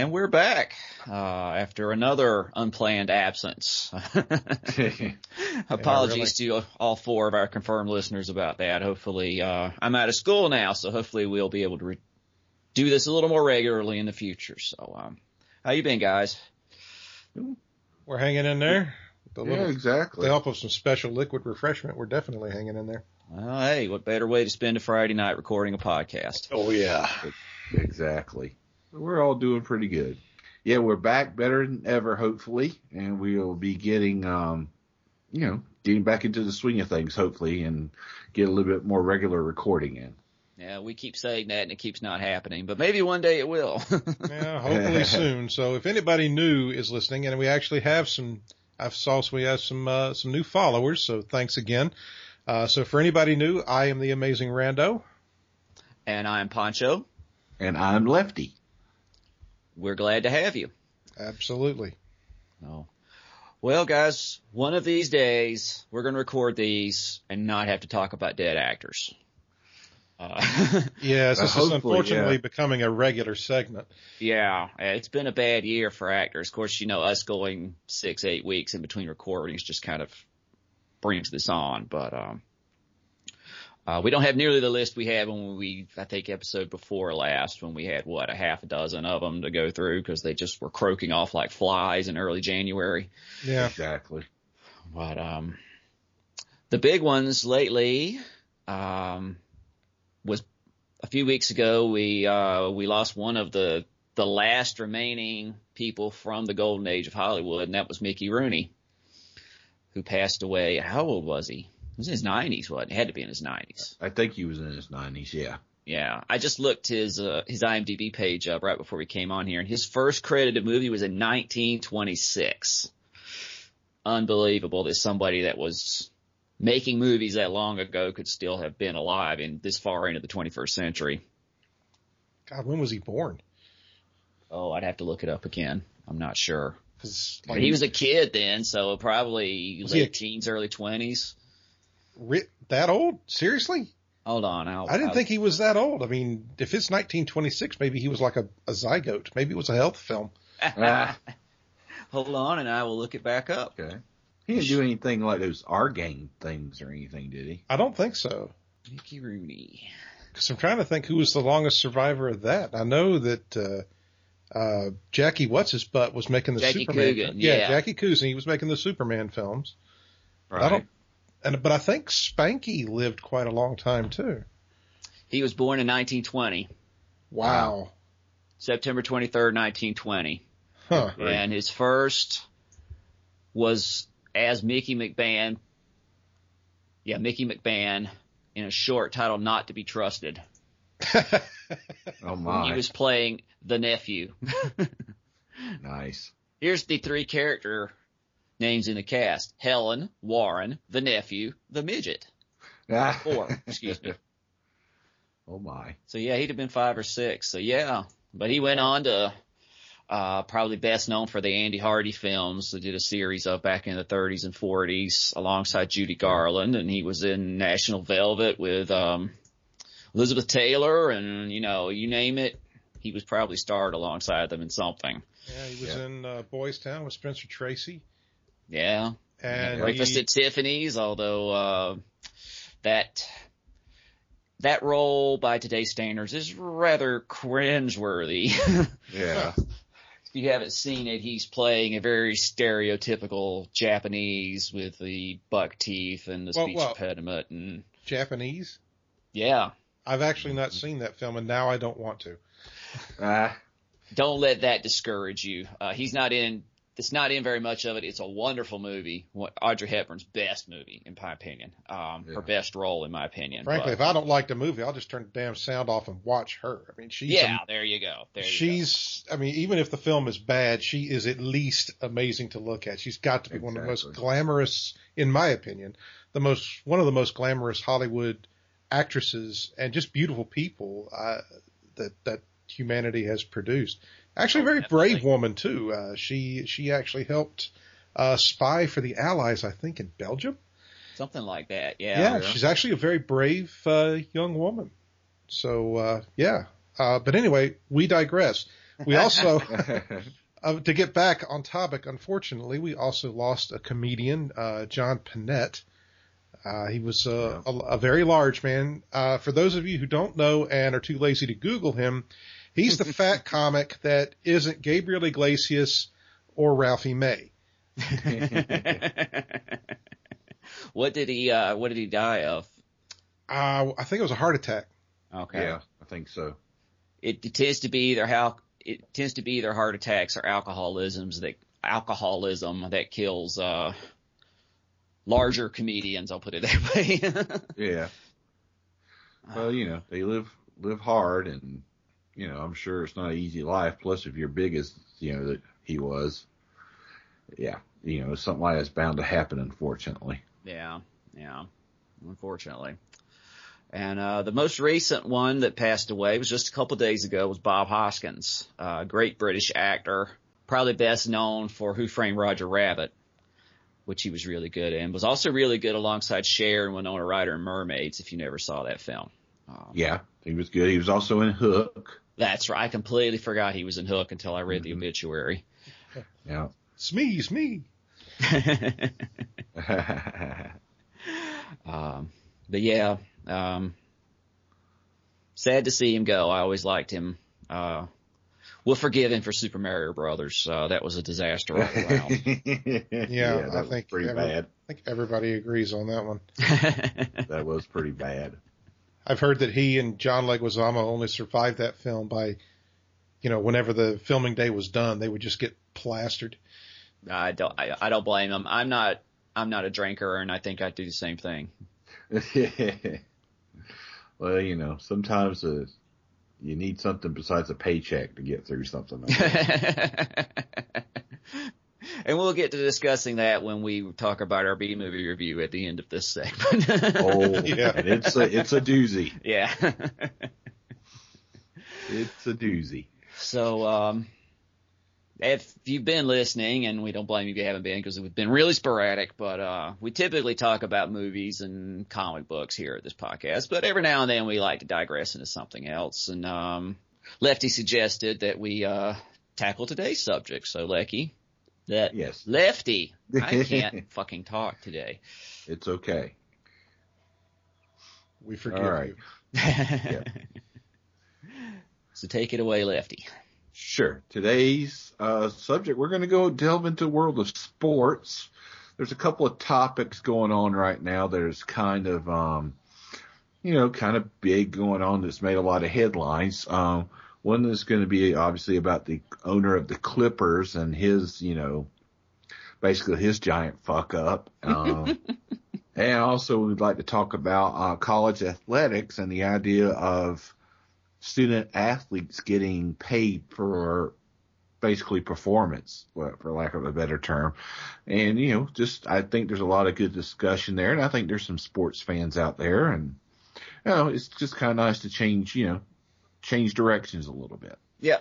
And we're back after another unplanned absence. Apologies to all four of our confirmed listeners about that. Hopefully, I'm out of school now, so hopefully we'll be able to do this a little more regularly in the future. So, how you been, guys? We're hanging in there. Exactly. With the help of some special liquid refreshment, we're definitely hanging in there. Well, hey, what better way to spend a Friday night recording a podcast? Oh, yeah. Exactly. We're all doing pretty good. Yeah, we're back better than ever, hopefully, and we'll be getting, getting back into the swing of things, hopefully, and get a little bit more regular recording in. Yeah, we keep saying that, and it keeps not happening, but maybe one day it will. Yeah, hopefully soon. So if anybody new is listening, and we actually have some new followers, so thanks again. So for anybody new, I am the Amazing Rando. And I'm Poncho. And I'm Lefty. We're glad to have you. Absolutely. Oh. Well, guys, one of these days, we're going to record these and not have to talk about dead actors. Yes, this is unfortunately becoming a regular segment. Yeah, it's been a bad year for actors. Of course, us going 6-8 weeks in between recordings just kind of brings this on. But we don't have nearly the list we had when I think episode before last, when we had, a half a dozen of them to go through because they just were croaking off like flies in early January. Yeah, exactly. But the big ones lately was a few weeks ago. We lost one of the last remaining people from the golden age of Hollywood, and that was Mickey Rooney, who passed away. How old was he? He was in his 90s, wasn't he? Had to be in his 90s. I think he was in his 90s, yeah. Yeah. I just looked his IMDb page up right before we came on here, and his first credited movie was in 1926. Unbelievable that somebody that was making movies that long ago could still have been alive in this far into the 21st century. God, when was he born? Oh, I'd have to look it up again. I'm not sure. Like, he was a kid then, so probably late teens, early 20s. That old? Seriously? Hold on. I didn't think he was that old. I mean, if it's 1926, maybe he was like a zygote. Maybe it was a health film. Hold on, and I will look it back up. Okay. He didn't do anything like those R-Gang things or anything, did he? I don't think so. Mickey Rooney. Because I'm trying to think who was the longest survivor of that. I know that Jackie What's-His-Butt was making the Jackie Superman. Coogan, yeah. Jackie Coogan. He was making the Superman films. Right. But I think Spanky lived quite a long time too. He was born in 1920. Wow. September 23rd, 1920. Huh. And his first was as Mickey McMahon. Yeah, Mickey McMahon in a short titled Not to Be Trusted. Oh my. He was playing the nephew. Nice. Here's the three character names in the cast: Helen, Warren, the nephew, the midget. 4, excuse me. Oh my. So yeah, he'd have been 5 or 6. So yeah, but he went on to probably best known for the Andy Hardy films. They did a series of back in the 30s and 40s alongside Judy Garland, and he was in National Velvet with Elizabeth Taylor, and you name it, he was probably starred alongside them in something. Yeah, he was in Boys Town with Spencer Tracy. Yeah. And Breakfast at Tiffany's, although that role by today's standards is rather cringeworthy. Yeah. If you haven't seen it, he's playing a very stereotypical Japanese with the buck teeth and the speech impediment. And Japanese? Yeah. I've actually not seen that film, and now I don't want to. Don't let that discourage you. It's not in very much of it. It's a wonderful movie. Audrey Hepburn's best movie, in my opinion. Her best role, in my opinion. Frankly, if I don't like the movie, I'll just turn the damn sound off and watch her. I mean, there you go. I mean, even if the film is bad, she is at least amazing to look at. She's got to be one of the most glamorous, in my opinion, one of the most glamorous Hollywood actresses and just beautiful people that humanity has produced. Actually, a very brave woman too. She actually helped spy for the Allies, I think, in Belgium. Something like that. Yeah. Yeah, she's actually a very brave young woman. So yeah. But anyway, we digress. We also, to get back on topic, unfortunately, we also lost a comedian, John Panette. He was a very large man. For those of you who don't know and are too lazy to Google him, he's the fat comic that isn't Gabriel Iglesias or Ralphie May. What did he die of? I think it was a heart attack. Okay. Yeah, I think so. It tends to be either heart attacks or alcoholism that kills larger comedians. I'll put it that way. Yeah. Well, they live hard, and I'm sure it's not an easy life. Plus, if you're big as that he was, yeah, something like that's bound to happen, unfortunately. Yeah, unfortunately. And the most recent one that passed away was just a couple of days ago, was Bob Hoskins, great British actor, probably best known for Who Framed Roger Rabbit, which he was really good in. Was also really good alongside Cher and Winona Ryder in Mermaids, if you never saw that film. Yeah, he was good. He was also in Hook. That's right. I completely forgot he was in Hook until I read the obituary. Yeah. Smee. But yeah, sad to see him go. I always liked him. We'll forgive him for Super Mario Brothers. That was a disaster all around. Yeah, that was pretty bad. I think everybody agrees on that one. That was pretty bad. I've heard that he and John Leguizamo only survived that film by, whenever the filming day was done, they would just get plastered. I don't blame him. I'm not a drinker, and I think I'd do the same thing. Well, sometimes you need something besides a paycheck to get through something. And we'll get to discussing that when we talk about our B-movie review at the end of this segment. Oh, yeah. And it's a doozy. Yeah. It's a doozy. So, if you've been listening, and we don't blame you if you haven't been, because we've been really sporadic, but we typically talk about movies and comic books here at this podcast, but every now and then we like to digress into something else. And Lefty suggested that we tackle today's subject. So, Lecky, yes. Lefty, I can't fucking talk today. It's okay. We forgive you. Yeah. So take it away, Lefty. Sure. Today's subject, we're going to go delve into the world of sports. There's a couple of topics going on right now. There's kind of, kind of big going on that's made a lot of headlines. One is going to be obviously about the owner of the Clippers and his, basically his giant fuck up. And also we'd like to talk about college athletics and the idea of student athletes getting paid for basically performance, for lack of a better term. And, I think there's a lot of good discussion there. And I think there's some sports fans out there. And, it's just kind of nice to change directions a little bit. Yeah.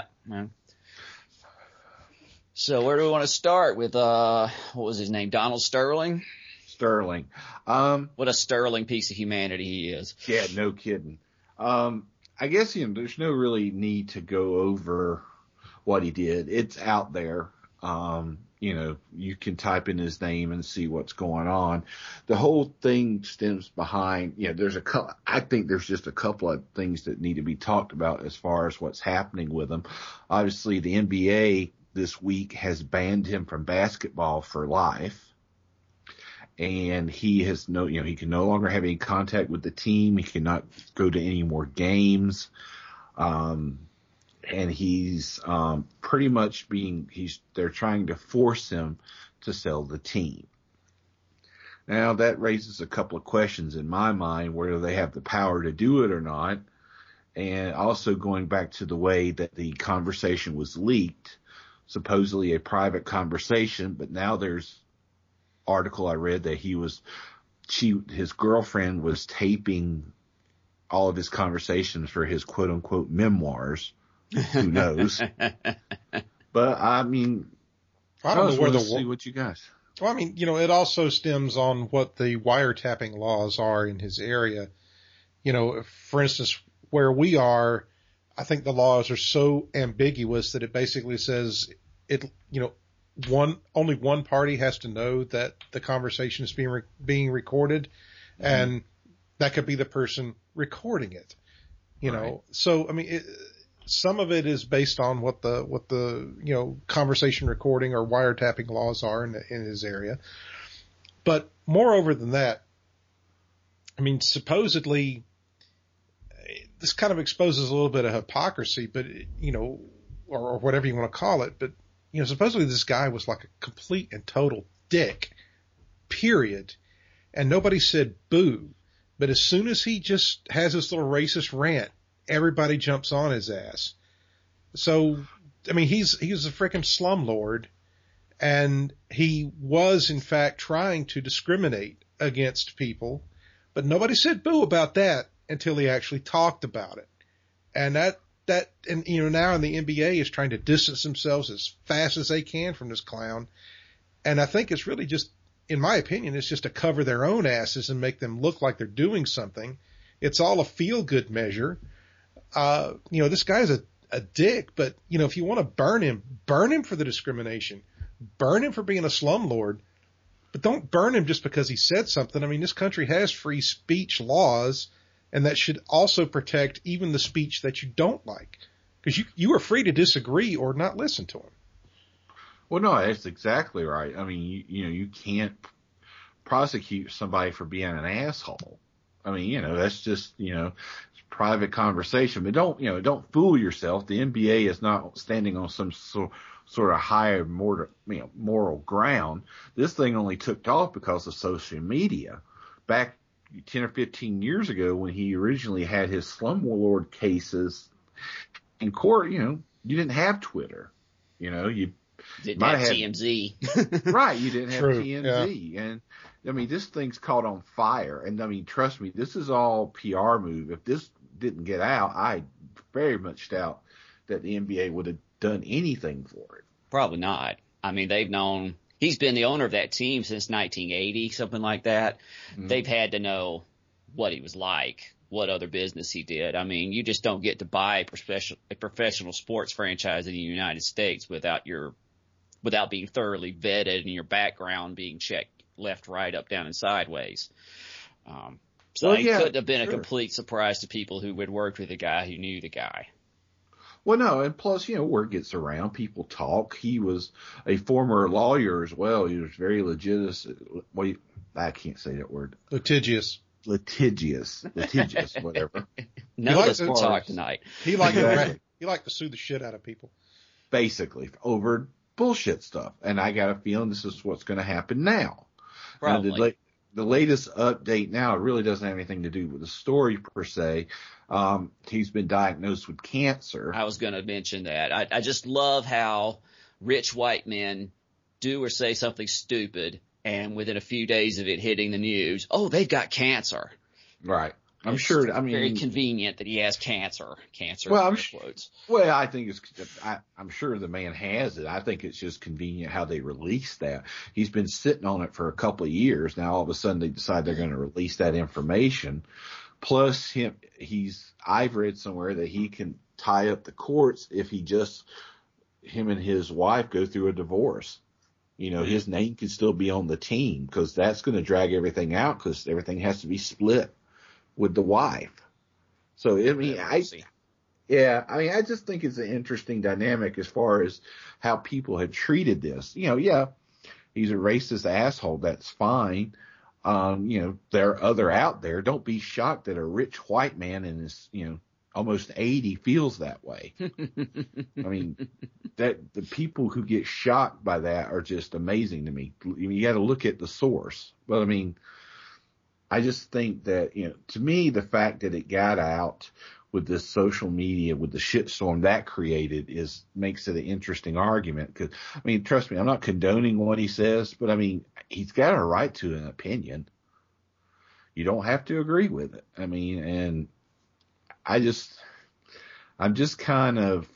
So where do we want to start with, what was his name? Donald Sterling? Sterling. What a sterling piece of humanity he is. Yeah, no kidding. I guess, there's no really need to go over what he did. It's out there. You can type in his name and see what's going on. The whole thing stems behind, I think there's just a couple of things that need to be talked about as far as what's happening with him. Obviously, the NBA this week has banned him from basketball for life. And he has he can no longer have any contact with the team. He cannot go to any more games. And he's, pretty much they're trying to force him to sell the team. Now that raises a couple of questions in my mind, whether they have the power to do it or not. And also going back to the way that the conversation was leaked, supposedly a private conversation, but now there's article I read that his girlfriend was taping all of his conversations for his quote unquote memoirs. Who knows? But I mean, I don't know where see what you guys. Well, it also stems on what the wiretapping laws are in his area. For instance, where we are, I think the laws are so ambiguous that it basically says only one party has to know that the conversation is being recorded, and that could be the person recording it. So I mean, some of it is based on what the conversation recording or wiretapping laws are in his area. But moreover than that, I mean, supposedly this kind of exposes a little bit of hypocrisy, but or whatever you want to call it. But supposedly this guy was like a complete and total dick, period. And nobody said boo. But as soon as he just has this little racist rant, everybody jumps on his ass. So, I mean, he's a freaking slumlord, and he was in fact trying to discriminate against people, but nobody said boo about that until he actually talked about it. And now in the NBA is trying to distance themselves as fast as they can from this clown. And I think it's really just, in my opinion, it's just to cover their own asses and make them look like they're doing something. It's all a feel-good measure. This guy's a dick, but, if you want to burn him for the discrimination. Burn him for being a slumlord, but don't burn him just because he said something. I mean, this country has free speech laws, and that should also protect even the speech that you don't like, because you are free to disagree or not listen to him. Well, no, that's exactly right. I mean, you can't prosecute somebody for being an asshole. I mean, that's just, it's private conversation, but don't fool yourself. The NBA is not standing on some sort of higher moral ground. This thing only took off because of social media. Back 10 or 15 years ago, when he originally had his slumlord cases in court, you didn't have Twitter. You didn't have TMZ. Right, you didn't have True, TMZ. Yeah. And, I mean, this thing's caught on fire. And, I mean, trust me, this is all PR move. If this didn't get out, I very much doubt that the NBA would have done anything for it. Probably not. I mean, he's been the owner of that team since 1980, something like that. Mm-hmm. They've had to know what he was like, what other business he did. I mean, you just don't get to buy a professional sports franchise in the United States without being thoroughly vetted and your background being checked left, right, up, down, and sideways. It couldn't have been a complete surprise to people who had worked with a guy who knew the guy. Well, no, and plus, word gets around. People talk. He was a former lawyer as well. He was very litigious. I can't say that word. Litigious, whatever. No, let's talk tonight. He liked to sue the shit out of people. Basically, over bullshit stuff. And I got a feeling this is what's going to happen now. Probably. The latest update now really doesn't have anything to do with the story per se. He's been diagnosed with cancer. I was going to mention that. I just love how rich white men do or say something stupid, and within a few days of it hitting the news, they've got cancer. Right. I'm sure. I mean, very convenient that he has cancer. Well, I think I'm sure the man has it. I think it's just convenient how they release that. He's been sitting on it for a couple of years now. All of a sudden, they decide they're going to release that information. Plus, I've read somewhere that he can tie up the courts if him and his wife go through a divorce. His name can still be on the team, because that's going to drag everything out, because everything has to be split with the wife. So, I mean, I just think it's an interesting dynamic as far as how people have treated this. He's a racist asshole. That's fine. There are other out there. Don't be shocked that a rich white man in his, almost 80 feels that way. I mean, that the people who get shocked by that are just amazing to me. You got to look at the source. But I mean, I just think that, to me, the fact that it got out with this social media, with the shitstorm that created, makes it an interesting argument. Because, I mean, trust me, I'm not condoning what he says, but I mean, he's got a right to an opinion. You don't have to agree with it. I mean, and I'm just kind of,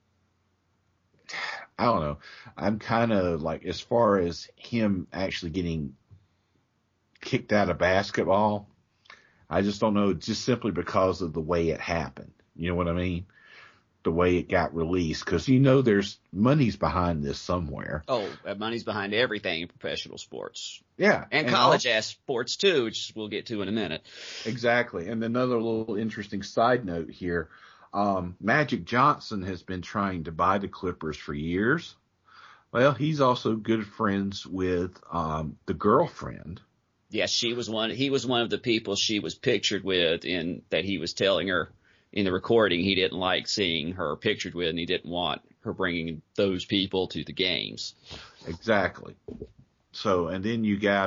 I don't know. I'm kind of like, as far as him actually getting kicked out of basketball, I just don't know, just simply because of the way it happened. You know what I mean? the way it got released, because there's money's behind this somewhere. Oh, money's behind everything in professional sports. Yeah. And college-ass sports too, which we'll get to in a minute. Exactly. And another little interesting side note here, Magic Johnson has been trying to buy the Clippers for years. Well, he's also good friends with the girlfriend. Yes, he was one of the people she was pictured with, that he was telling her in the recording he didn't like seeing her pictured with, and he didn't want her bringing those people to the games. Exactly. So, and then you got,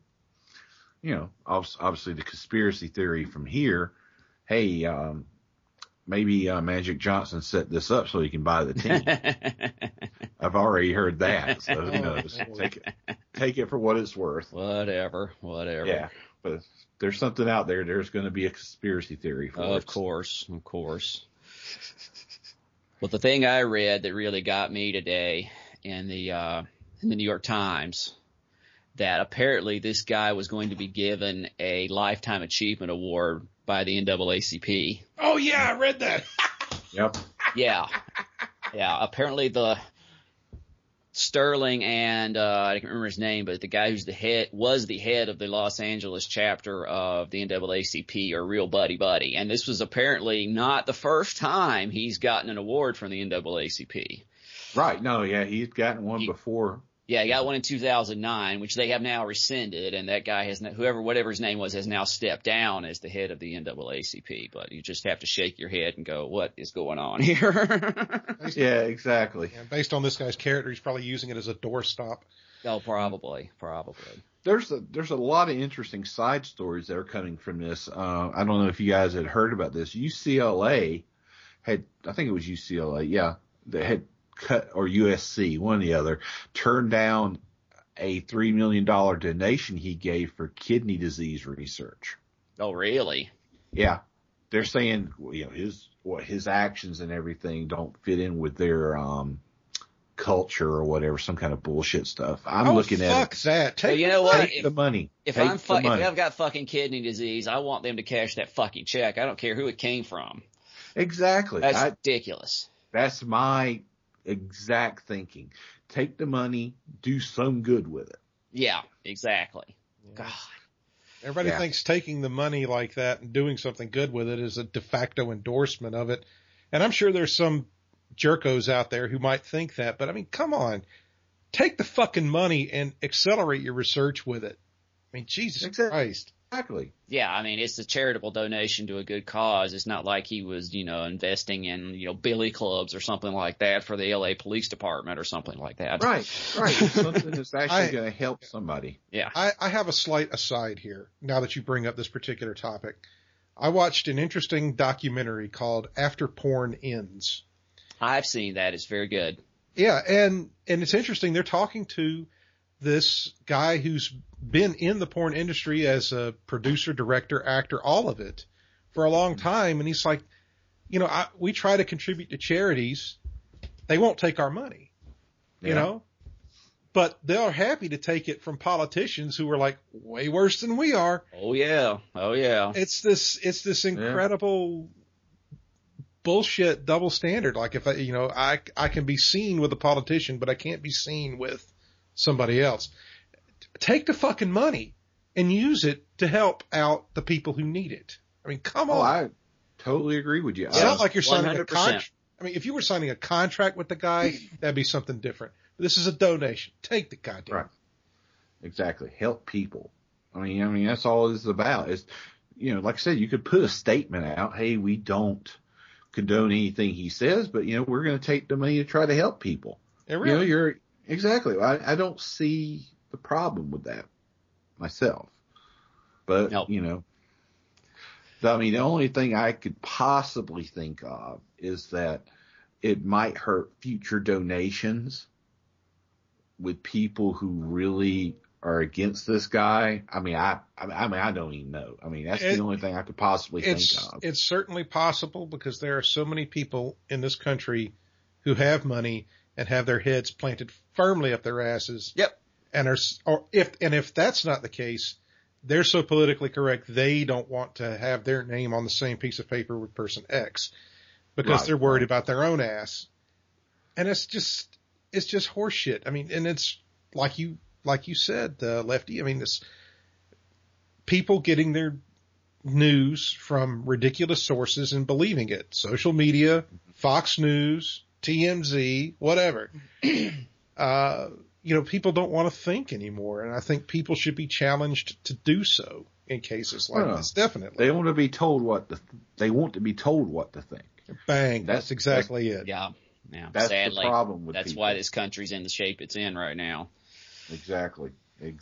obviously the conspiracy theory from here. Hey, maybe Magic Johnson set this up so he can buy the team. I've already heard that, so who knows? Take it for what it's worth. Whatever. Yeah, but if there's something out there, there's going to be a conspiracy theory for it. Of course. Well, the thing I read that really got me today in the New York Times, that apparently this guy was going to be given a Lifetime Achievement Award by the NAACP. Oh yeah, I read that. Yep. Yeah. Apparently the Sterling and I can't remember his name, but the guy who's was the head of the Los Angeles chapter of the NAACP are real buddy. And this was apparently not the first time he's gotten an award from the NAACP. Right. No. Yeah. He's gotten one before. Yeah, he got one in 2009, which they have now rescinded, and that guy whatever his name was, has now stepped down as the head of the NAACP. But you just have to shake your head and go, what is going on here? Yeah, exactly. And based on this guy's character, he's probably using it as a doorstop. Oh, probably. There's a lot of interesting side stories that are coming from this. I don't know if you guys had heard about this. UCLA I think it was UCLA, yeah, they had cut, or USC, one or the other, turned down a $3 million donation he gave for kidney disease research. Oh, really? Yeah. They're saying, his actions and everything don't fit in with their, culture or whatever, some kind of bullshit stuff. I'm looking at it. Fuck that. Take the money. If I've got fucking kidney disease, I want them to cash that fucking check. I don't care who it came from. Exactly. That's ridiculous. That's my exact thinking. Take the money, do some good with it. Yeah, exactly. Yeah. God. Everybody thinks taking the money like that and doing something good with it is a de facto endorsement of it. And I'm sure there's some jerkos out there who might think that, but I mean, come on, take the fucking money and accelerate your research with it. I mean, Jesus Christ. Exactly. Yeah, I mean, it's a charitable donation to a good cause. It's not like he was, investing in, billy clubs or something like that for the LA Police Department or something like that. Right. It's something that's actually going to help somebody. Yeah. I have a slight aside here now that you bring up this particular topic. I watched an interesting documentary called After Porn Ends. I've seen that. It's very good. Yeah, and it's interesting. They're talking to this guy who's been in the porn industry as a producer, director, actor, all of it for a long time. And he's like, we try to contribute to charities. They won't take our money, but they're happy to take it from politicians who are like way worse than we are. Oh yeah. It's this incredible bullshit double standard. Like if I can be seen with a politician, but I can't be seen with somebody else. Take the fucking money and use it to help out the people who need it. I mean, come on. I totally agree with you. It's not like you're signing 100%. a contract. I mean, if you were signing a contract with the guy, that'd be something different. But this is a donation. Take the goddamn. Right. Exactly. Help people. I mean, that's all it's about. Is, like I said, you could put a statement out. Hey, we don't condone anything he says, but we're going to take the money to try to help people. Yeah, really. Exactly. I don't see the problem with that myself. But, Nope. the only thing I could possibly think of is that it might hurt future donations with people who really are against this guy. I don't even know. That's the only thing I could possibly think of. It's certainly possible because there are so many people in this country who have money and have their heads planted firmly up their asses. Yep. And if that's not the case, they're so politically correct they don't want to have their name on the same piece of paper with person X. because they're worried about their own ass. And it's just horseshit. I mean, and it's like you said, Lefty. I mean, it's people getting their news from ridiculous sources and believing it. Social media, Fox News, TMZ, whatever. People don't want to think anymore. And I think people should be challenged to do so in cases like this. Definitely. They want to be told what to think. Bang. That's exactly it. Yeah. Yeah. That's Sadly, the problem with that's people. why this country's in the shape it's in right now. Exactly.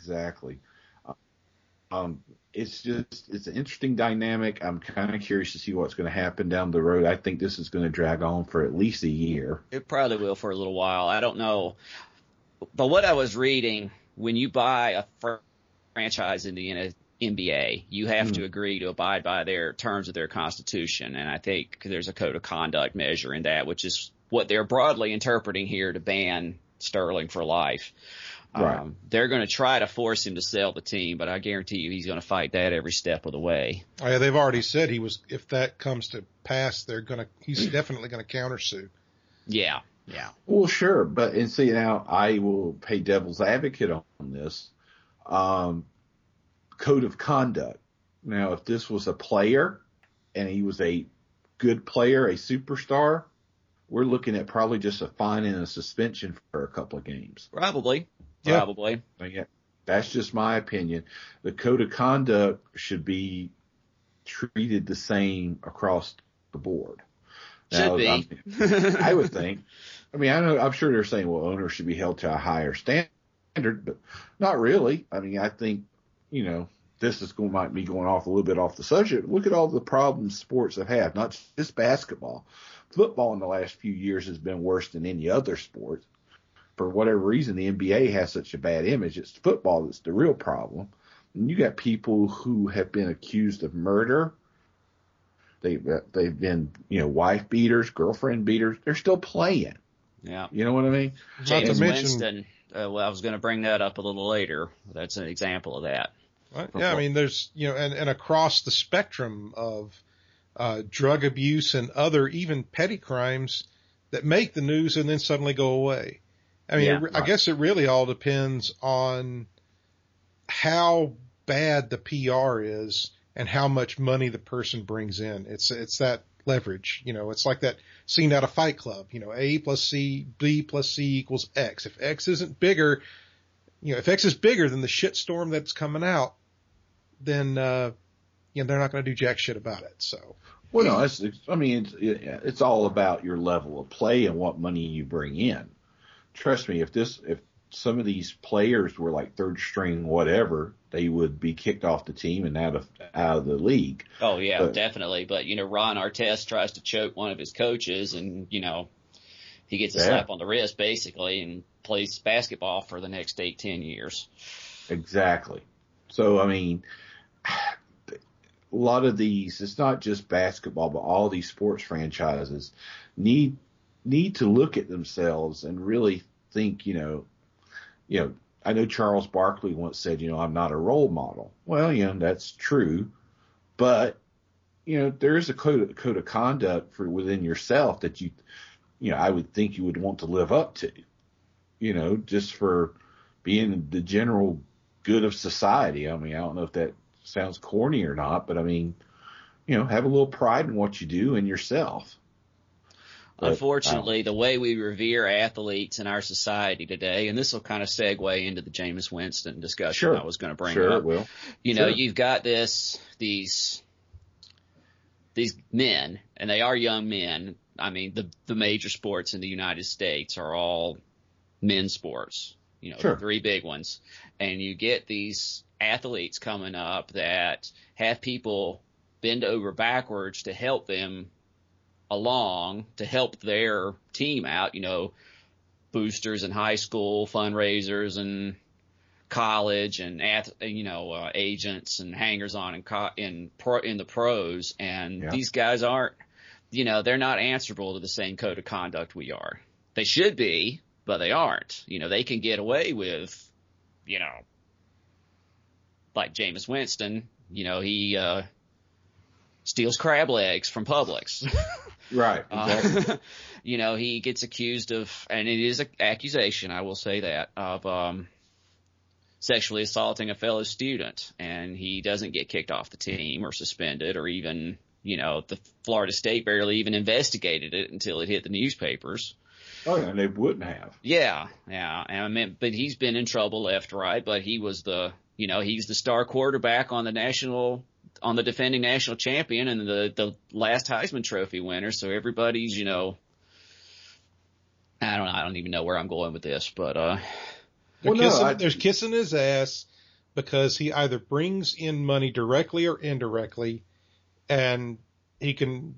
It's an interesting dynamic. I'm kind of curious to see what's going to happen down the road. I think this is going to drag on for at least a year. It probably will for a little while. I don't know. But what I was reading, when you buy a franchise in the NBA, you have to agree to abide by their terms of their constitution. And I think there's a code of conduct measure in that, which is what they're broadly interpreting here to ban Sterling for life. Right. They're going to try to force him to sell the team, but I guarantee you he's going to fight that every step of the way. Oh, yeah, they've already said if that comes to pass, he's definitely going to countersue. Yeah. Yeah. Well, sure. But, and see, now I will play devil's advocate on this. Code of conduct. Now, if this was a player and he was a good player, a superstar, we're looking at probably just a fine and a suspension for a couple of games. Probably. Yeah, that's just my opinion. The code of conduct should be treated the same across the board. Should be. I would think. I mean, I'm sure they're saying, well, owners should be held to a higher standard, but not really. I mean, I think, this might be going off a little bit off the subject. Look at all the problems sports have had, not just basketball. Football in the last few years has been worse than any other sport. For whatever reason, the NBA has such a bad image. It's football that's the real problem. And you got people who have been accused of murder. They've been, wife beaters, girlfriend beaters. They're still playing. Yeah. You know what I mean? James Winston. I was going to bring that up a little later. That's an example of that. Yeah, I mean, there's, and across the spectrum of drug abuse and other even petty crimes that make the news and then suddenly go away. I mean, I guess it really all depends on how bad the PR is and how much money the person brings in. It's that leverage, it's like that scene out of Fight Club, A plus C, B plus C equals X. If X isn't bigger, if X is bigger than the shitstorm that's coming out, then, they're not going to do jack shit about it. So. Well, no, it's all about your level of play and what money you bring in. Trust me, if some of these players were like third string, whatever, they would be kicked off the team and out of the league. Oh yeah, definitely. But Ron Artest tries to choke one of his coaches, and he gets a slap on the wrist basically, and plays basketball for the next 8-10 years. Exactly. So I mean, a lot of these, it's not just basketball, but all these sports franchises need to look at themselves and really think, I know Charles Barkley once said, I'm not a role model. Well, that's true, but, there is a code of conduct for within yourself that I would think you would want to live up to, just for being the general good of society. I mean, I don't know if that sounds corny or not, but I mean, have a little pride in what you do and yourself. But, unfortunately, the way we revere athletes in our society today, and this will kind of segue into the Jameis Winston discussion I was going to bring up. Sure, it will. You've got these men, and they are young men. I mean, the major sports in the United States are all men's sports, the three big ones. And you get these athletes coming up that have people bend over backwards to help them along, to help their team out, boosters in high school, fundraisers in college, and agents and hangers on in the pros. And these guys aren't, they're not answerable to the same code of conduct we are. They should be, but they aren't. They can get away with, like Jameis Winston, he steals crab legs from Publix. Right. Exactly. He gets accused of, and it is an accusation, I will say that, of sexually assaulting a fellow student, and he doesn't get kicked off the team or suspended, or even, the Florida State barely even investigated it until it hit the newspapers. Oh, yeah, and they wouldn't have. Yeah. And but he's been in trouble left, right. But he was he's the star quarterback on the defending national champion and the last Heisman Trophy winner. So everybody's, I don't even know where I'm going with this, but they're kissing his ass because he either brings in money directly or indirectly, and he can,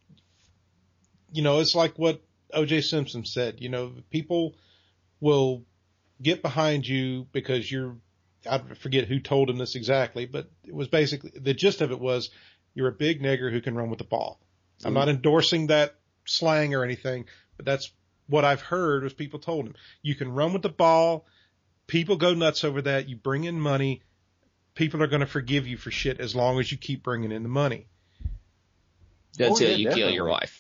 it's like what O.J. Simpson said, people will get behind you because I forget who told him this exactly, but it was basically, the gist of it was, you're a big nigger who can run with the ball. I'm not endorsing that slang or anything, but that's what I've heard was people told him. You can run with the ball. People go nuts over that. You bring in money. People are going to forgive you for shit as long as you keep bringing in the money. Until you kill your wife.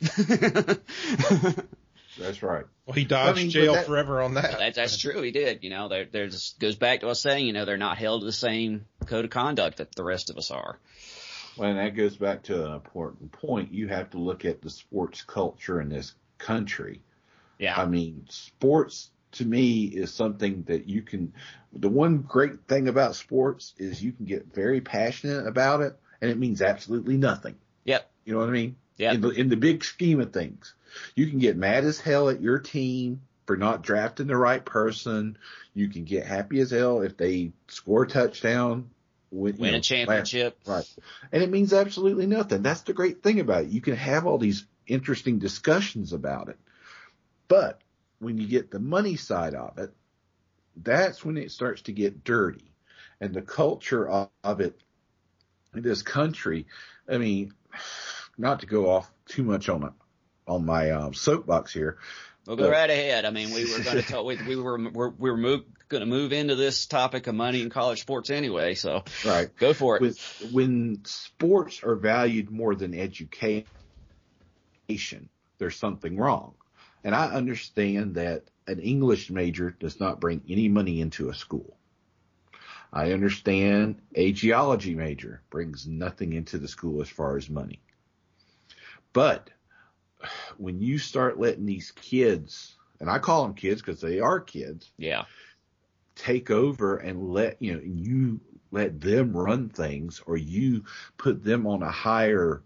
That's right. Well, he dodged jail forever on that. That's true. He did. There just goes back to us saying, they're not held to the same code of conduct that the rest of us are. Well, and that goes back to an important point. You have to look at the sports culture in this country. Yeah. I mean, sports to me is something that you can, the one great thing about sports is you can get very passionate about it and it means absolutely nothing. Yep. You know what I mean? Yeah. In the big scheme of things, you can get mad as hell at your team for not drafting the right person. You can get happy as hell if they score a touchdown, win a championship. Right. And it means absolutely nothing. That's the great thing about it. You can have all these interesting discussions about it. But when you get the money side of it, that's when it starts to get dirty. And the culture of it in this country, I mean, not to go off too much on my soapbox here. We'll go right ahead. I mean, we were going to talk. We were going to move into this topic of money in college sports anyway. So right, go for it. When sports are valued more than education, there's something wrong. And I understand that an English major does not bring any money into a school. I understand a geology major brings nothing into the school as far as money. But when you start letting these kids, and I call them kids because they are kids, yeah, take over and you let them run things, or you put them on a higher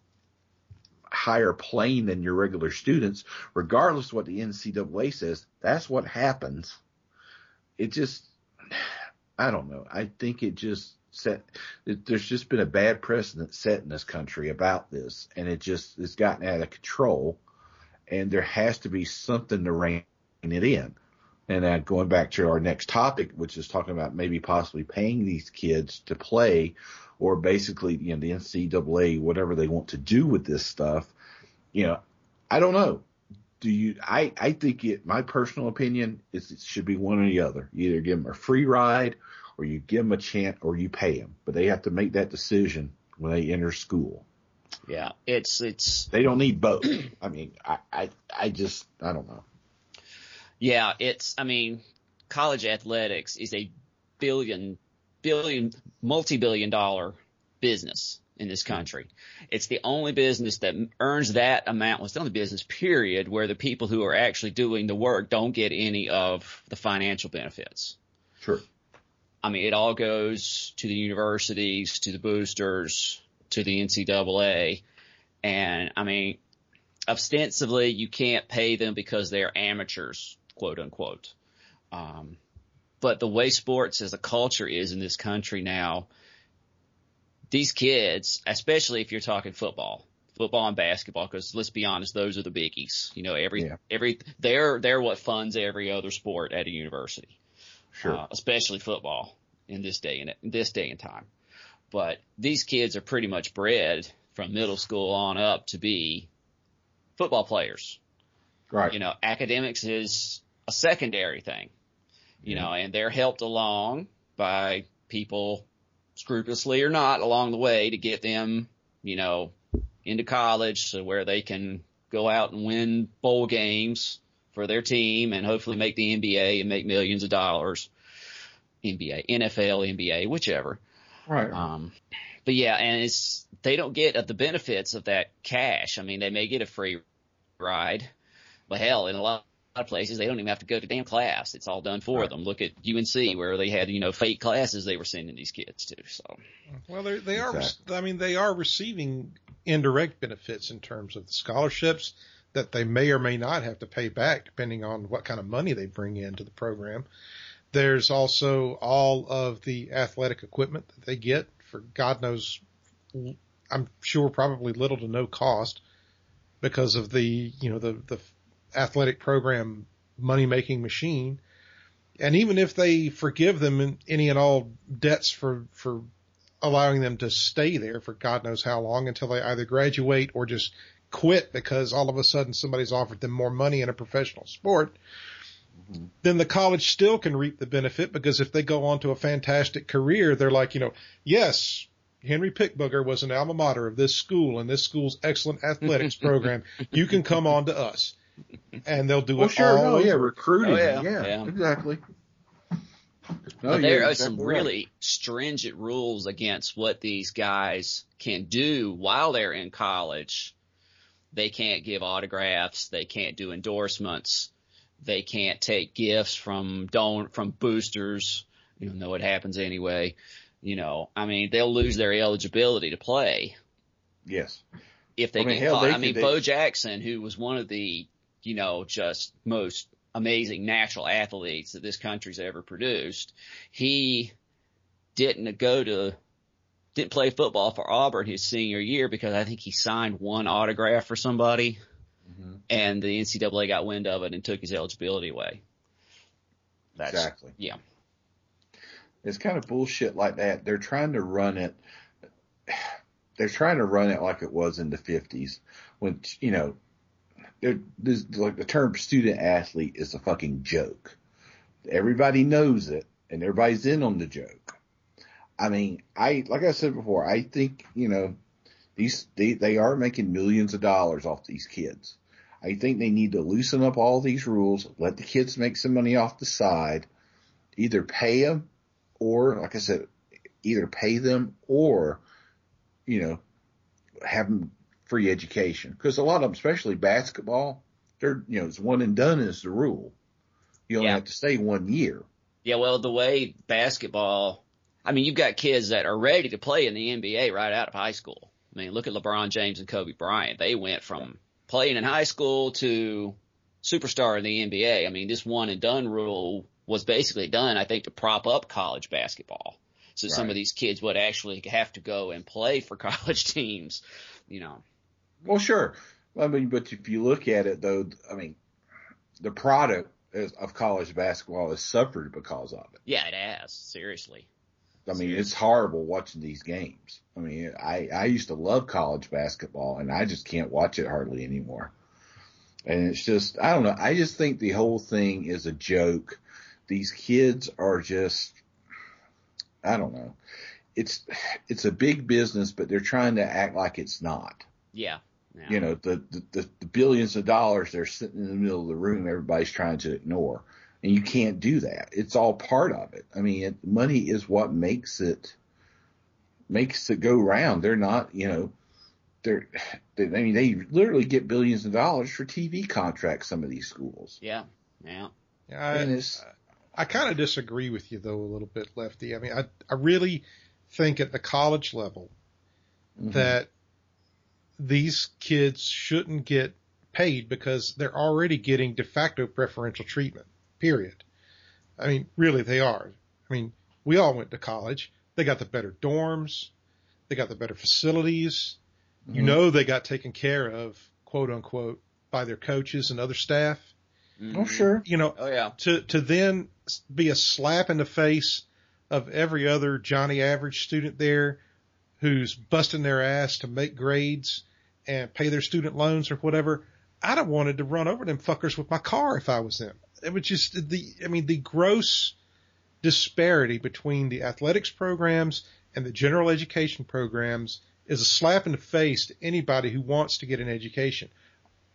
plane than your regular students, regardless of what the NCAA says, that's what happens. It just, I don't know. I think it just there's just been a bad precedent set in this country about this, and it's gotten out of control, and there has to be something to rein it in. And going back to our next topic, which is talking about maybe possibly paying these kids to play, or basically, the NCAA, whatever they want to do with this stuff, I don't know. I think my personal opinion is it should be one or the other. You either give them a free ride, or you give them a chance, or you pay them. But they have to make that decision when they enter school. Yeah, it's. They don't need both. I mean, I don't know. Yeah, college athletics is a multi-billion-dollar business in this country. It's the only business that earns that amount. Well, it's the only business, period, where the people who are actually doing the work don't get any of the financial benefits. Sure. I mean, it all goes to the universities, to the boosters, to the NCAA. And, I mean, ostensibly, you can't pay them because they're amateurs, quote unquote. But the way sports as a culture is in this country now, these kids, especially if you're talking football and basketball, because let's be honest, those are the biggies. They're what funds every other sport at a university. Sure. Especially football in this day and time. But these kids are pretty much bred from middle school on up to be football players. Right. Academics is a secondary thing, and they're helped along by people, scrupulously or not, along the way to get them, into college, so where they can go out and win bowl games for their team and hopefully make the NBA and make millions of dollars. NBA, NFL, NBA, whichever. Right. But yeah, and they don't get the benefits of that cash. I mean, they may get a free ride, but hell, in a lot of places, they don't even have to go to damn class. It's all done for them. Look at UNC, where they had, fake classes they were sending these kids to. So, well, they are. I mean, they are receiving indirect benefits in terms of the scholarships that they may or may not have to pay back, depending on what kind of money they bring into the program. There's also all of the athletic equipment that they get for God knows, I'm sure probably little to no cost because of the athletic program money-making machine. And even if they forgive them any and all debts for allowing them to stay there for God knows how long until they either graduate or just quit because all of a sudden somebody's offered them more money in a professional sport, then the college still can reap the benefit because if they go on to a fantastic career, they're like, yes, Henry Pickbugger was an alma mater of this school and this school's excellent athletics program. You can come on to us. And they'll do it all over. Recruiting. Yeah, exactly. But there are some really stringent rules against what these guys can do while they're in college. They can't give autographs. They can't do endorsements. They can't take gifts from boosters, even though it happens anyway. They'll lose their eligibility to play. Yes. If they get caught. Bo Jackson, who was one of the, just most amazing natural athletes that this country's ever produced, he didn't play football for Auburn his senior year because I think he signed one autograph for somebody. And the NCAA got wind of it and took his eligibility away. Exactly. Yeah. It's kind of bullshit like that. They're trying to run it. They're trying to run it like it was in the 50s when, like the term student athlete is a fucking joke. Everybody knows it and everybody's in on the joke. I mean, like I said before, I think, they are making millions of dollars off these kids. I think they need to loosen up all these rules, let the kids make some money off the side, either pay them or, like I said, either pay them or, have them free education. Because a lot of them, especially basketball, they're, it's one and done is the rule. You only have to stay 1 year. Yeah, well, the way basketball, you've got kids that are ready to play in the NBA right out of high school. Look at LeBron James and Kobe Bryant. They went from playing in high school to superstar in the NBA. This one and done rule was basically done, I think, to prop up college basketball. So some of these kids would actually have to go and play for college teams, Well, sure. But if you look at it, though, the product of college basketball has suffered because of it. Yeah, it has. Seriously. It's horrible watching these games. I used to love college basketball, and I just can't watch it hardly anymore. And it's just, I don't know. I just think the whole thing is a joke. These kids are just, I don't know. It's a big business, but they're trying to act like it's not. Yeah. The billions of dollars they're sitting in the middle of the room, everybody's trying to ignore. And you can't do that. It's all part of it. Money is what makes it go round. They're not, they literally get billions of dollars for TV contracts, some of these schools. Yeah. I kind of disagree with you though a little bit, Lefty. I really think at the college level that these kids shouldn't get paid because they're already getting de facto preferential treatment. Period. Really, they are. We all went to college. They got the better dorms. They got the better facilities. They got taken care of, quote unquote, by their coaches and other staff. Oh, sure. To then be a slap in the face of every other Johnny Average student there who's busting their ass to make grades and pay their student loans or whatever. I'd have wanted to run over them fuckers with my car if I was them. It was just the gross disparity between the athletics programs and the general education programs is a slap in the face to anybody who wants to get an education.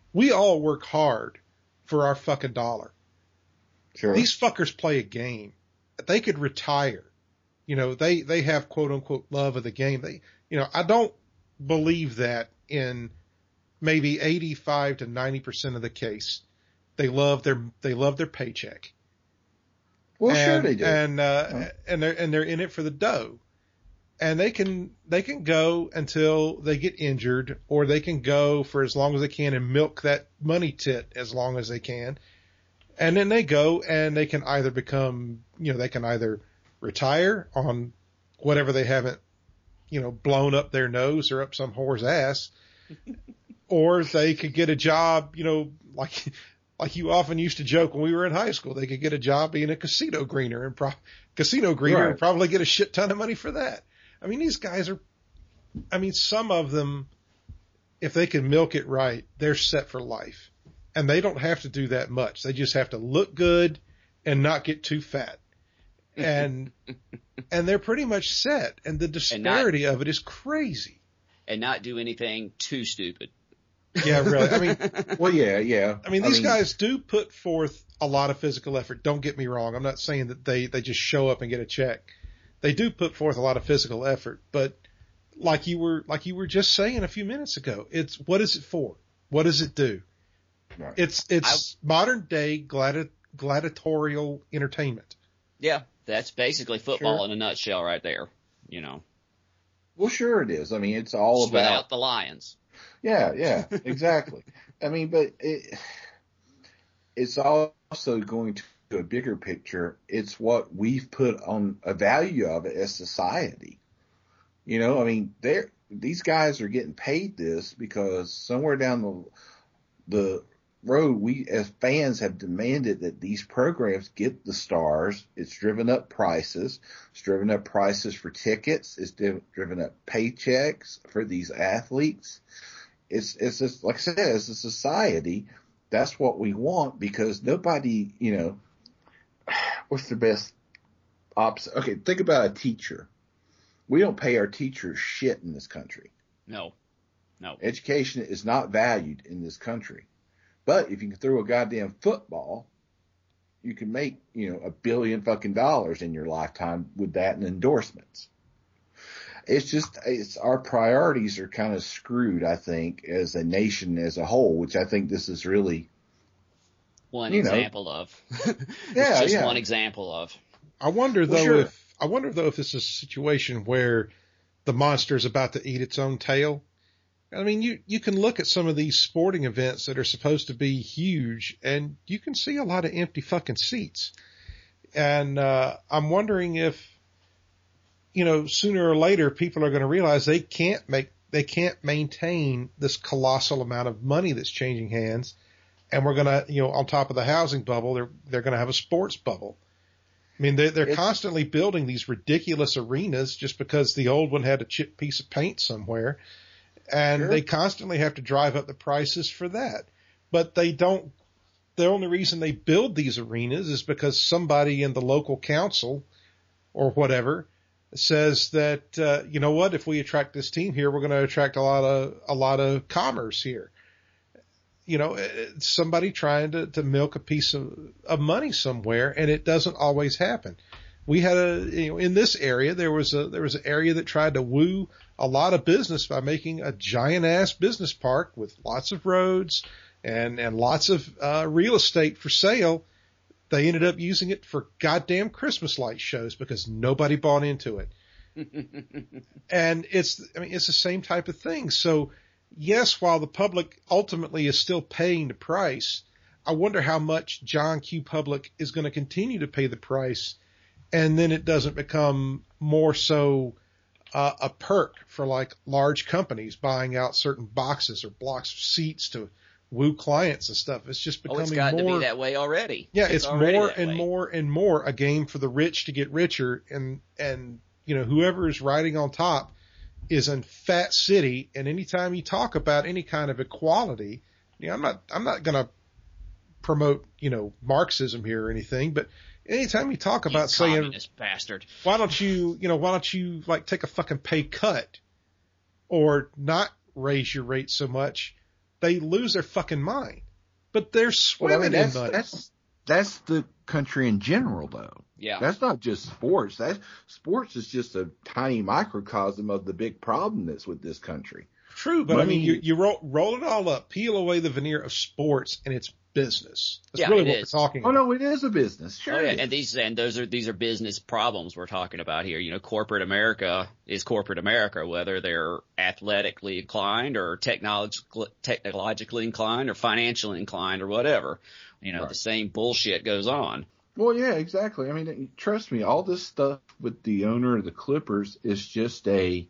We all work hard for our fucking dollar. Sure. These fuckers play a game. They could retire. You know, they have quote unquote love of the game. I don't believe that in maybe 85 to 90% of the case. They love their paycheck. Well, sure they do. And they're in it for the dough. And they can go until they get injured, or they can go for as long as they can and milk that money tit as long as they can. And then they go and they can either they can either retire on whatever they haven't, blown up their nose or up some whore's ass, or they could get a job, like you often used to joke when we were in high school, they could get a job being a casino greener and probably get a shit ton of money for that. I mean, these guys some of them, if they can milk it right, they're set for life. And they don't have to do that much. They just have to look good and not get too fat. And they're pretty much set. And the disparity of it is crazy. And not do anything too stupid. Yeah, really. I mean, well, yeah. I mean, these guys do put forth a lot of physical effort. Don't get me wrong. I'm not saying that they just show up and get a check. They do put forth a lot of physical effort, but like you were just saying a few minutes ago, what is it for? What does it do? Right. It's modern day gladiatorial entertainment. Yeah, that's basically football Sure. in a nutshell right there, Well, sure it is. I mean, it's all Just about without the lions. Yeah, exactly. I mean, but it's also going to a bigger picture. It's what we've put on a value of it as society. I mean, these guys are getting paid this because somewhere down the road, we as fans have demanded that these programs get the stars. It's driven up prices. It's driven up prices for tickets. It's driven up paychecks for these athletes. It's just, like I said, as a society, that's what we want, because nobody, what's the best option? Okay, think about a teacher. We don't pay our teachers shit in this country. No. Education is not valued in this country. But if you can throw a goddamn football, you can make, $1 billion fucking dollars in your lifetime with that and endorsements. It's our priorities are kind of screwed, I think, as a nation as a whole, which I think this is really one example of. Yeah, it's just one example of. I wonder though sure. if this is a situation where the monster is about to eat its own tail. I mean, you can look at some of these sporting events that are supposed to be huge, and you can see a lot of empty fucking seats. And I'm wondering if, sooner or later people are going to realize they can't maintain this colossal amount of money that's changing hands, and we're going to, on top of the housing bubble, they're going to have a sports bubble. I mean, they're constantly building these ridiculous arenas just because the old one had a chipped piece of paint somewhere. And Sure. They constantly have to drive up the prices for that. But the only reason they build these arenas is because somebody in the local council or whatever says that, what, if we attract this team here, we're going to attract a lot of commerce here. Somebody trying to milk a piece of money somewhere, and it doesn't always happen. We had in this area, there was an area that tried to woo a lot of business by making a giant ass business park with lots of roads and lots of real estate for sale. They ended up using it for goddamn Christmas light shows because nobody bought into it. And it's the same type of thing. So yes, while the public ultimately is still paying the price, I wonder how much John Q. Public is going to continue to pay the price. And then it doesn't become more so a perk for like large companies buying out certain boxes or blocks of seats to woo clients and stuff. It's just becoming it's gotten more to be that way already. Yeah, it's already more that and way. more and more a game for the rich to get richer, and whoever is riding on top is in fat city. And anytime you talk about any kind of equality, I'm not going to promote Marxism here or anything, but anytime you talk about saying, communist bastard, why don't you like take a fucking pay cut or not raise your rate so much, they lose their fucking mind. But they're swimming in money. That's the country in general, though. Yeah. That's not just sports. Sports is just a tiny microcosm of the big problem that's with this country. True, but money, I mean, you roll it all up, peel away the veneer of sports, and it's business. That's really what we're talking about. Oh no, it is a business. Sure. Oh, yeah. And these are business problems we're talking about here. You know, corporate America is corporate America, whether they're athletically inclined or technologically inclined or financially inclined or whatever. You know, The same bullshit goes on. Well, yeah, exactly. I mean, trust me, all this stuff with the owner of the Clippers is just a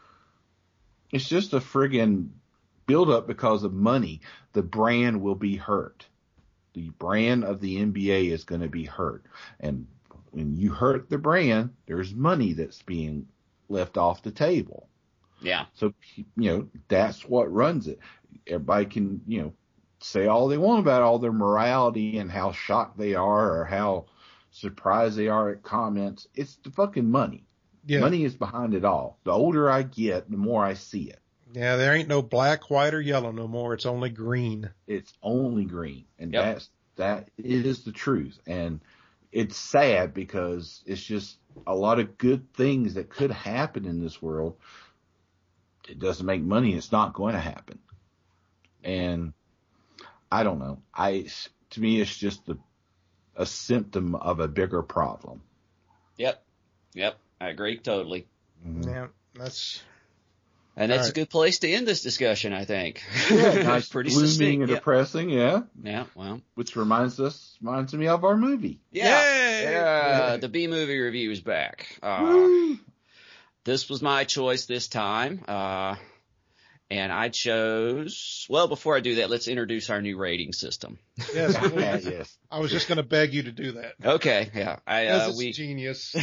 friggin' build up because of money. The brand will be hurt. The brand of the NBA is going to be hurt. And when you hurt the brand, there's money that's being left off the table. Yeah. So, that's what runs it. Everybody can, say all they want about all their morality and how shocked they are or how surprised they are at comments. It's the fucking money. Yeah. Money is behind it all. The older I get, the more I see it. Yeah, there ain't no black, white, or yellow no more. It's only green. It's only green. And that is the truth. And it's sad because it's just a lot of good things that could happen in this world. It doesn't make money. It's not going to happen. And I don't know. To me, it's just a symptom of a bigger problem. Yep. I agree totally. Mm-hmm. Yeah, that's a good place to end this discussion, I think. Yeah, nice, pretty gloomy and depressing. Yeah. Yeah. Well, which reminds me of our movie. Yeah. The B movie review is back. This was my choice this time. And I chose, well, before I do that, let's introduce our new rating system. Yes, please. Yes. I was just going to beg you to do that. Okay, yeah. It's genius.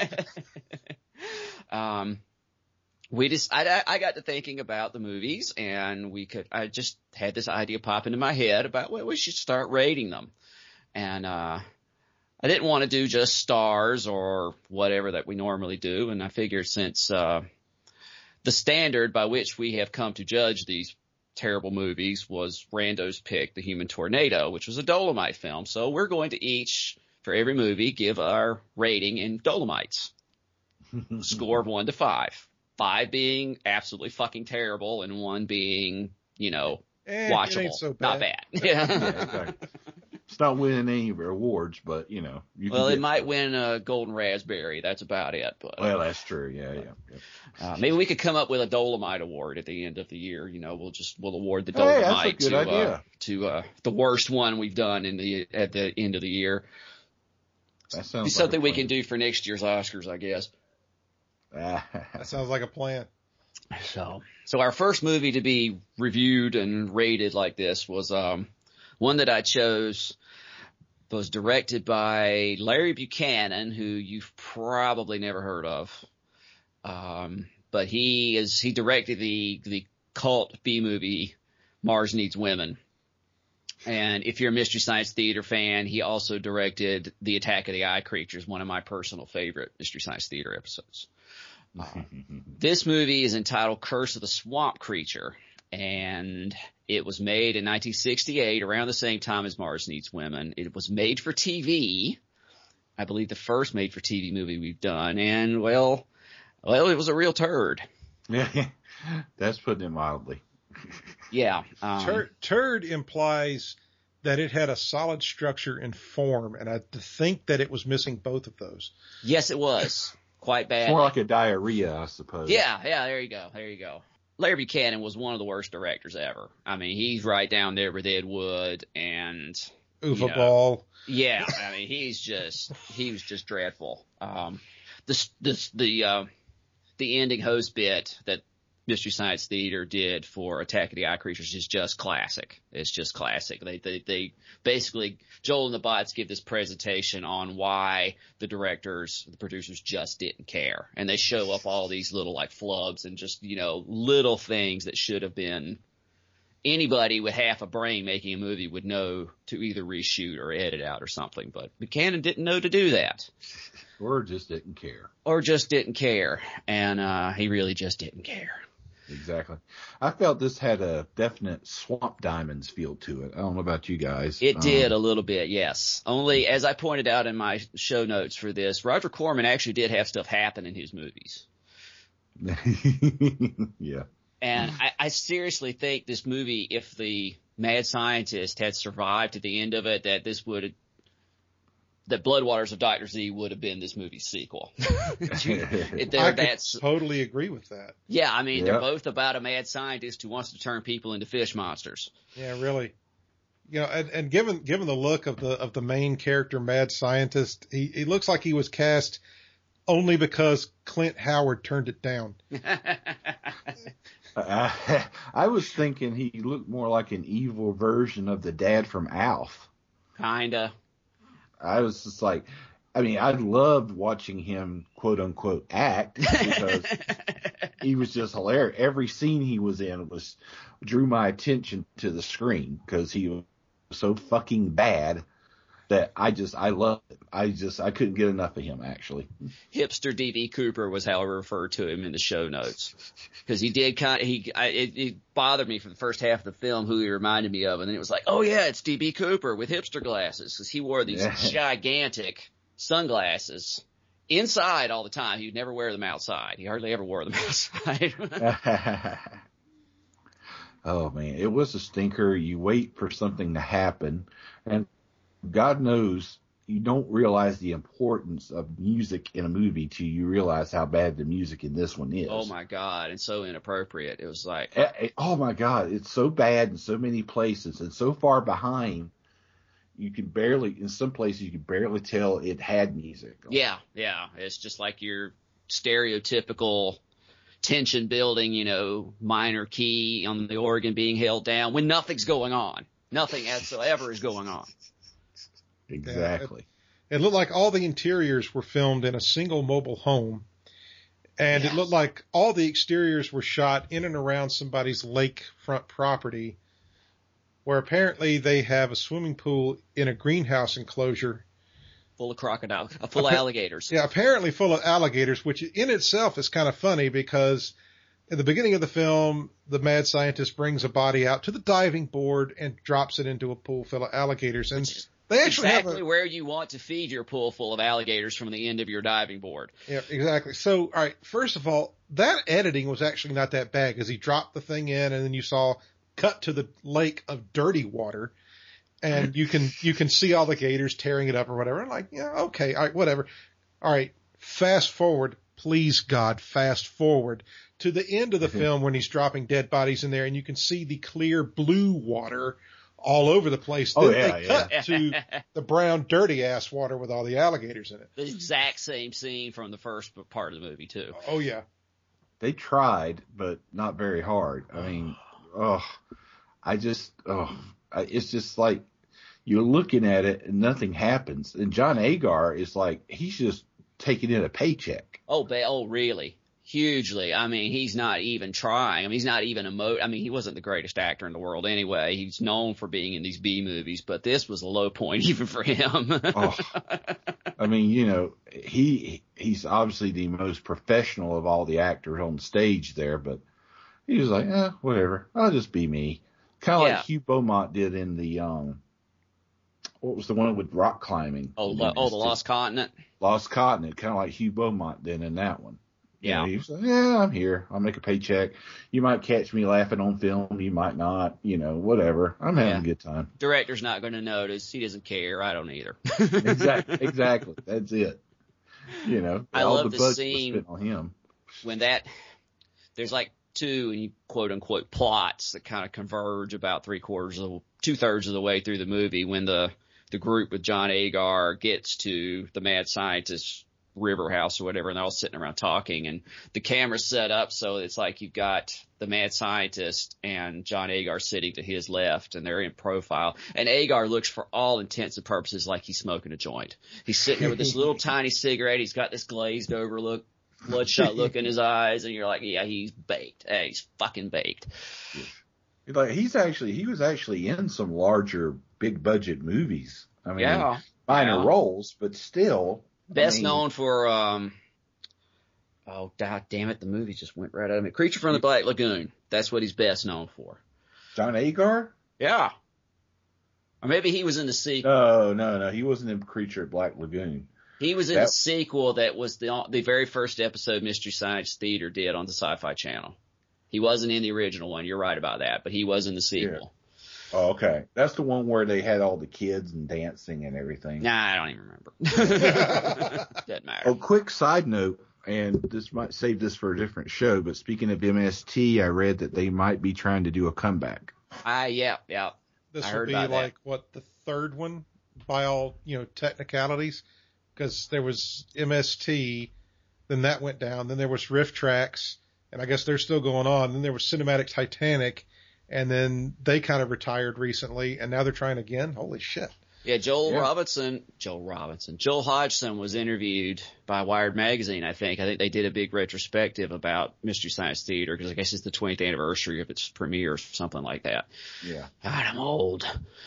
I got to thinking about the movies, and I just had this idea pop into my head about, well, we should start rating them. And, I didn't want to do just stars or whatever that we normally do. And I figured since, the standard by which we have come to judge these terrible movies was Rando's pick, The Human Tornado, which was a Dolomite film. So we're going to each, for every movie, give our rating in Dolomites. Score of 1 to 5. 5 being absolutely fucking terrible and 1 being, watchable. It ain't so bad. Not bad. Yeah. Exactly. It's not winning any awards, but it might win a Golden Raspberry. That's about it. But well, that's true. Yeah. Maybe we could come up with a Dolomite award at the end of the year. We'll award the Dolomite to the worst one we've done at the end of the year. That sounds be something we can do for next year's Oscars, I guess. That sounds like a plan. So our first movie to be reviewed and rated like this was one that I chose. Was directed by Larry Buchanan, who you've probably never heard of. But he directed the cult B movie Mars Needs Women. And if you're a Mystery Science Theater fan, he also directed The Attack of the Eye Creatures, one of my personal favorite Mystery Science Theater episodes. This movie is entitled Curse of the Swamp Creature, and it was made in 1968, around the same time as Mars Needs Women. It was made for TV. I believe the first made for TV movie we've done. And well, it was a real turd. Yeah, that's putting it mildly. Yeah. Turd implies that it had a solid structure and form, and I think that it was missing both of those. Yes, it was. Quite bad. More like a diarrhea, I suppose. Yeah, there you go. Larry Buchanan was one of the worst directors ever. I mean, he's right down there with Ed Wood and Uwe Ball. Yeah, I mean, he was just dreadful. The ending host bit that Mystery Science Theater did for Attack of the Eye Creatures is just classic. It's just classic. They basically, Joel and the Bots give this presentation on why the producers just didn't care. And they show up all these little like flubs and just, little things that should have been anybody with half a brain making a movie would know to either reshoot or edit out or something. But Buchanan didn't know to do that. Or just didn't care. And, he really just didn't care. Exactly. I felt this had a definite Swamp Diamonds feel to it. I don't know about you guys. It did a little bit, yes. Only, as I pointed out in my show notes for this, Roger Corman actually did have stuff happen in his movies. Yeah. And I seriously think this movie, if the mad scientist had survived to the end of it, that Bloodwaters of Dr. Z would have been this movie's sequel. I totally agree with that. Yeah, I mean, they're both about a mad scientist who wants to turn people into fish monsters. Yeah, really. And given the look of the main character, mad scientist, he looks like he was cast only because Clint Howard turned it down. I was thinking he looked more like an evil version of the dad from Alf. Kinda. I was just like, I mean, I loved watching him, quote unquote, act because he was just hilarious. Every scene he was in drew my attention to the screen because he was so fucking bad that I loved it. I couldn't get enough of him, actually. Hipster D.B. Cooper was how I referred to him in the show notes. Because he did it bothered me for the first half of the film who he reminded me of. And then it was like, oh yeah, it's D.B. Cooper with hipster glasses. Because he wore these gigantic sunglasses inside all the time. He would never wear them outside. He hardly ever wore them outside. Oh man, it was a stinker. You wait for something to happen, and God knows you don't realize the importance of music in a movie till you realize how bad the music in this one is. Oh my God, and so inappropriate. It was like, oh my God, it's so bad in so many places and so far behind. In some places you can barely tell it had music. Yeah. It's just like your stereotypical tension building, minor key on the organ being held down when nothing's going on. Nothing whatsoever is going on. Exactly. It looked like all the interiors were filmed in a single mobile home. And It looked like all the exteriors were shot in and around somebody's lakefront property, where apparently they have a swimming pool in a greenhouse enclosure. Full of alligators. Yeah, apparently full of alligators, which in itself is kind of funny because in the beginning of the film, the mad scientist brings a body out to the diving board and drops it into a pool full of alligators. And they actually exactly where you want to feed your pool full of alligators from the end of your diving board. Yeah, exactly. So, all right, first of all, that editing was actually not that bad because he dropped the thing in and then you saw cut to the lake of dirty water. And you can see all the gators tearing it up or whatever. I'm like, yeah, okay, all right, whatever. All right, fast forward, please God, fast forward to the end of the film when he's dropping dead bodies in there, and you can see the clear blue water all over the place. Then they cut to the brown, dirty ass water with all the alligators in it. The exact same scene from the first part of the movie too. Oh yeah, they tried, but not very hard. I mean, it's just like. You're looking at it and nothing happens. And John Agar is like, he's just taking in a paycheck. Oh, really? Hugely. I mean, he's not even trying. I mean, he's not even he wasn't the greatest actor in the world anyway. He's known for being in these B movies, but this was a low point even for him. I mean, he's obviously the most professional of all the actors on the stage there, but he was like, whatever. I'll just be me. Kind of like Hugh Beaumont did in the, what was the one with rock climbing? The Lost Continent. Lost Continent, kind of like Hugh Beaumont did in that one. Yeah. He was like, I'm here. I'll make a paycheck. You might catch me laughing on film. You might not. Whatever. I'm having a good time. Director's not going to notice. He doesn't care. I don't either. Exactly. That's it. I all love the the scene was spent on him. when there's like two quote unquote plots that kind of converge about 2/3 of the way through the movie when the group with John Agar gets to the mad scientist's river house or whatever, and they're all sitting around talking, and the camera's set up so it's like you've got the mad scientist and John Agar sitting to his left, and they're in profile, and Agar looks for all intents and purposes like he's smoking a joint. He's sitting there with this little tiny cigarette. He's got this glazed over look, bloodshot look in his eyes, and you're like, yeah, he's baked. Hey, he's fucking baked. Like he was actually in some larger big budget movies. I mean, minor roles, but still. Best known for Oh, God damn it. The movie just went right out of me. Creature from the Black Lagoon. That's what he's best known for. John Agar? Yeah. Or maybe he was in the sequel. No. He wasn't in Creature at Black Lagoon. He was in the sequel that was the very first episode Mystery Science Theater did on the Sci-Fi Channel. He wasn't in the original one. You're right about that, but he was in the sequel. Yeah. Oh, okay. That's the one where they had all the kids and dancing and everything. Nah, I don't even remember. Doesn't matter. Oh, quick side note, and this might save this for a different show, but speaking of MST, I read that they might be trying to do a comeback. Yeah. This would be like, what, the third one by all, technicalities? Because there was MST, then that went down, then there was Riff Tracks, and I guess they're still going on. Then there was Cinematic Titanic, and then they kind of retired recently, and now they're trying again. Holy shit. Yeah, Joel Hodgson was interviewed by Wired Magazine, I think. I think they did a big retrospective about Mystery Science Theater because I guess it's the 20th anniversary of its premiere or something like that. Yeah. God, I'm old.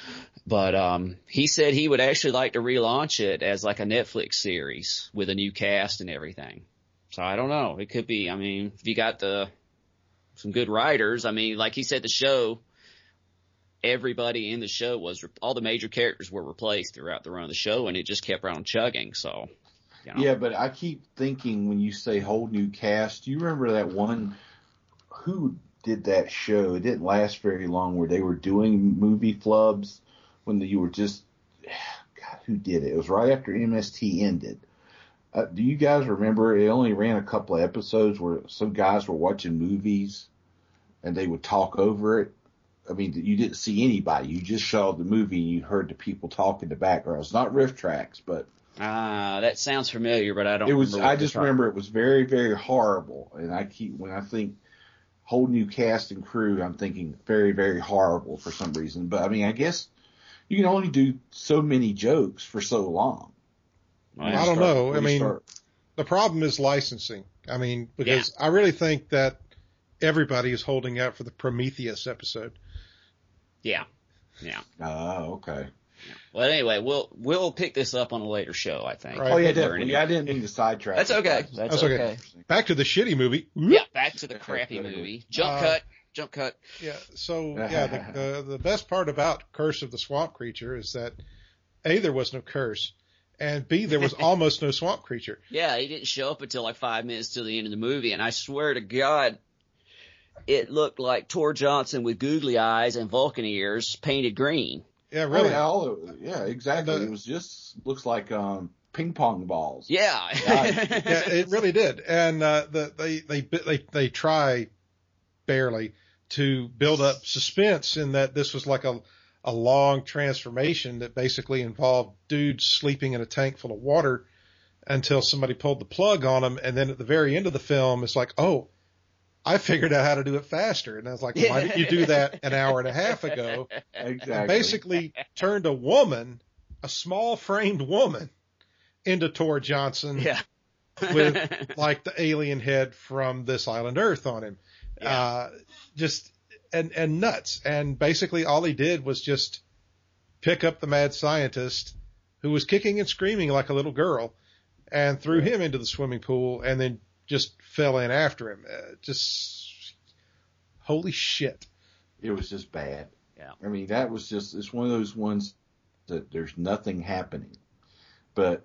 But he said he would actually like to relaunch it as like a Netflix series with a new cast and everything. So I don't know. It could be. I mean, if you got some good writers, I mean, like he said, the show, everybody in the show all the major characters were replaced throughout the run of the show, and it just kept on chugging. So, Yeah, but I keep thinking when you say whole new cast, do you remember that one? Who did that show? It didn't last very long, where they were doing movie flubs when you were just, God, who did it? It was right after MST ended. Do you guys remember? It only ran a couple of episodes where some guys were watching movies and they would talk over it. I mean, you didn't see anybody. You just saw the movie and you heard the people talk in the background. It's not Riff Tracks, but that sounds familiar, but I don't. I just remember it was very, very horrible. And when I think whole new cast and crew, I'm thinking very, very horrible for some reason. But I mean, I guess you can only do so many jokes for so long. I don't know. I mean, the problem is licensing. I mean, because I really think that everybody is holding out for the Prometheus episode. Yeah. Oh, okay. Well, anyway, we'll pick this up on a later show, I think. Right. Oh, yeah, definitely. I didn't mean to sidetrack. That's okay. That's okay. Back to the shitty movie. Yeah, back to the crappy movie. Jump cut. Yeah, so, the best part about Curse of the Swamp Creature is that, A, there was no curse, and B, there was almost no swamp creature. Yeah, he didn't show up until like 5 minutes till the end of the movie, and I swear to God, it looked like Tor Johnson with googly eyes and Vulcan ears painted green. Yeah, really. Yeah, exactly. It was just looks like ping pong balls. Yeah. Yeah, it really did. And they try barely to build up suspense in that this was like a long transformation that basically involved dudes sleeping in a tank full of water until somebody pulled the plug on them. And then at the very end of the film, it's like, oh, I figured out how to do it faster. And I was like, why didn't you do that an hour and a half ago? Exactly. And basically turned a small framed woman into Tor Johnson. Yeah. With like the alien head from This Island Earth on him. Yeah. And nuts. And basically all he did was just pick up the mad scientist who was kicking and screaming like a little girl and threw him into the swimming pool and then just fell in after him. Holy shit. It was just bad. Yeah. I mean, it's one of those ones that there's nothing happening, but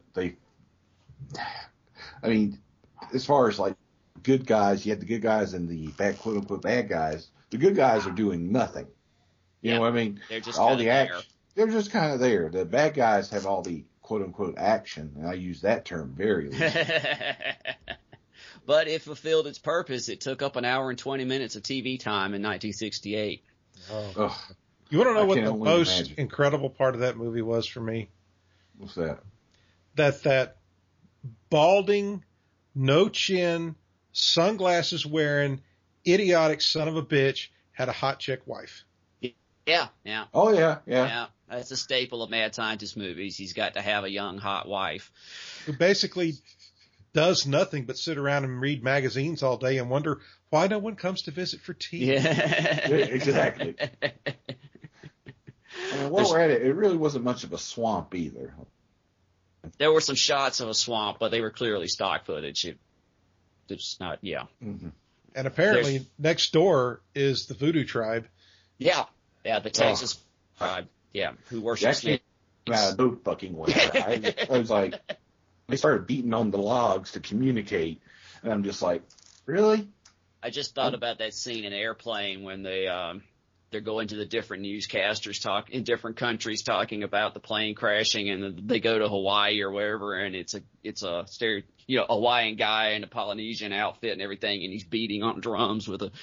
as far as like good guys, you had the good guys and the bad, quote unquote, bad guys. The good guys are doing nothing. You know what I mean? They're just all the action. They're just kind of there. The bad guys have all the quote unquote action, and I use that term very loosely. But it fulfilled its purpose. It took up an hour and 20 minutes of TV time in 1968. Oh. You want to know what the most incredible part of that movie was for me? What's that? That balding, no chin, sunglasses wearing, idiotic son of a bitch had a hot chick wife. Yeah. Oh, yeah. That's a staple of Mad Scientist movies. He's got to have a young, hot wife. Who basically does nothing but sit around and read magazines all day and wonder why no one comes to visit for tea. Yeah. Exactly. While we're at it, it really wasn't much of a swamp either. There were some shots of a swamp, but they were clearly stock footage. it's not, yeah. Mm-hmm. And apparently next door is the Voodoo tribe. Yeah. Yeah, the Texas tribe. Yeah, who worships snakes. No fucking way. I was like, they started beating on the logs to communicate, and I'm just like, really? I just thought about that scene in Airplane when they're going to the different newscasters in different countries talking about the plane crashing, and they go to Hawaii or wherever, and it's a Hawaiian guy in a Polynesian outfit and everything, and he's beating on drums with a.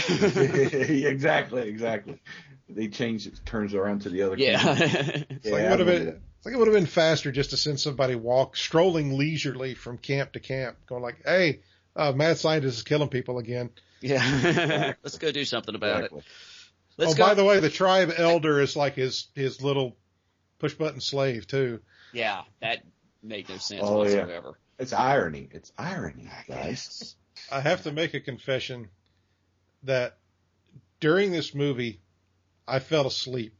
Exactly. They changed it, turns around to the other. Yeah. It's like it would have been faster just to send somebody strolling leisurely from camp to camp, going like, "Hey, mad scientist is killing people again." Yeah. Let's go do something about it. By the way, the tribe elder is like his little push button slave too. Yeah, that made no sense whatsoever. Yeah. It's irony, guys. I have to make a confession that during this movie, I fell asleep.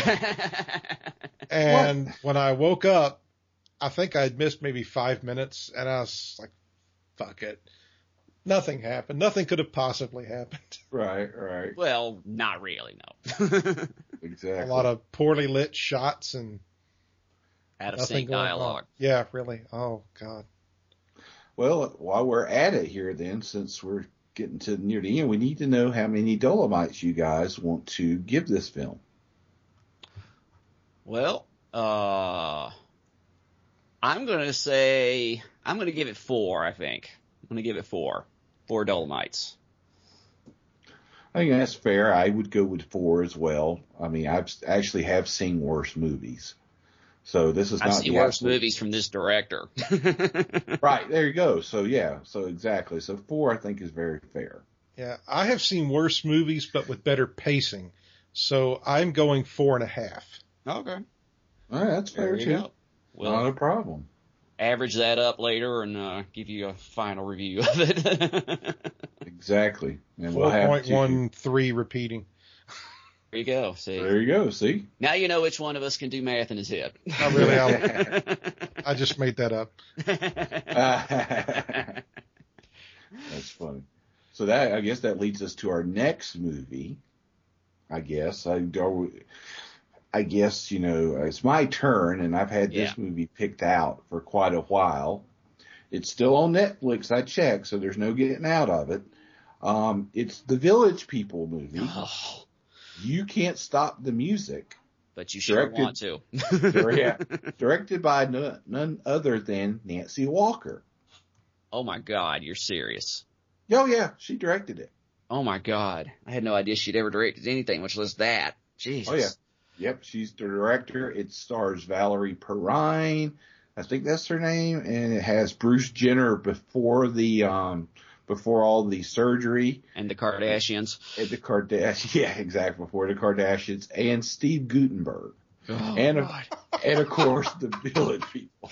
And when I woke up, I think I'd missed maybe 5 minutes, and I was like, fuck it. Nothing happened. Nothing could have possibly happened. Right. Well, not really, no. Exactly. A lot of poorly lit shots and out of sync dialogue. Yeah, really. Oh, God. Well, while we're at it here then, since we're getting to near the end, we need to know how many Dolomites you guys want to give this film. Well, I'm going to give it 4, I think. I'm going to give it 4. 4 Dolomites. I think that's fair. I would go with 4 as well. I mean, I've actually seen worse movies. So this is I've seen worse movies from this director. Right, there you go. So yeah, so exactly. So 4 I think is very fair. Yeah, I have seen worse movies, but with better pacing. So I'm going 4.5. Okay. All right, that's fair too. Well, not a problem. Average that up later and give you a final review of it. Exactly. And 4.13 repeating. There you go. See? Now you know which one of us can do math in his head. Not really. I just made that up. That's funny. So I guess that leads us to our next movie. I guess, it's my turn, and I've had this movie picked out for quite a while. It's still on Netflix. I checked, so there's no getting out of it. It's the Village People movie. Oh. You Can't Stop the Music. But you sure want to. Directed by none other than Nancy Walker. Oh, my God. You're serious. Oh, yeah. She directed it. Oh, my God. I had no idea she'd ever directed anything, much less that. Jesus. Oh, yeah. Yep, she's the director. It stars Valerie Perrine. I think that's her name. And it has Bruce Jenner before all the surgery. And the Kardashians. Yeah, exactly. Before the Kardashians. And Steve Guttenberg. Oh, and of course, the Village People.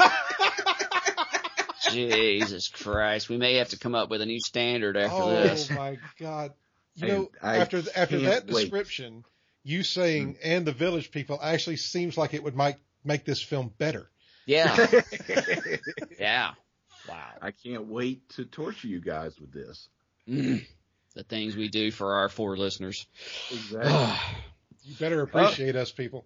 Jesus Christ. We may have to come up with a new standard after this. Oh, my God. After that description, you saying and the Village People actually seems like it would make this film better. Yeah. Yeah. Wow. I can't wait to torture you guys with this. The things we do for our 4 listeners. Exactly. You better appreciate us, people.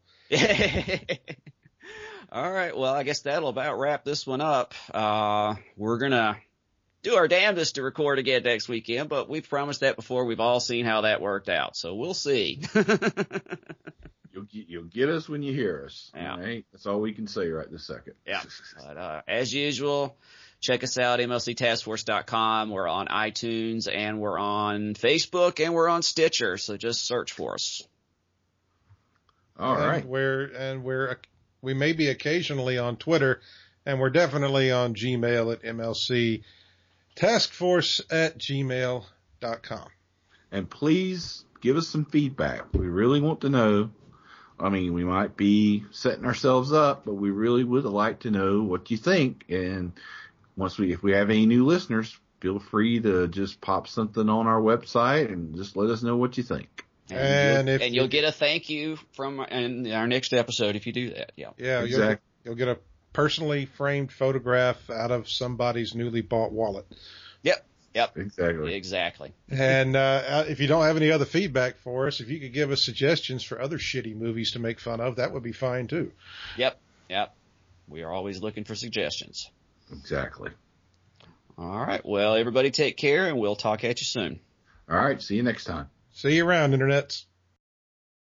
All right. Well, I guess that'll about wrap this one up. We're going to do our damnedest to record again next weekend, but we've promised that before. We've all seen how that worked out, so we'll see. You'll get us when you hear us. Yeah. All right? That's all we can say right this second. Yeah. But, as usual, check us out, mlctaskforce.com. We're on iTunes, and we're on Facebook, and we're on Stitcher, so just search for us. All right. We may be occasionally on Twitter, and we're definitely on Gmail at mlctaskforce@gmail.com. And please give us some feedback. We really want to know. I mean, we might be setting ourselves up, but we really would like to know what you think. And if we have any new listeners, feel free to just pop something on our website and just let us know what you think. And you'll get a thank you in our next episode if you do that. Yeah. Yeah. Exactly. You'll get a personally framed photograph out of somebody's newly bought wallet. Yep. Exactly. And if you don't have any other feedback for us, if you could give us suggestions for other shitty movies to make fun of, that would be fine too. Yep. We are always looking for suggestions. Exactly. All right. Well, everybody take care, and we'll talk at you soon. All right. See you next time. See you around, internets.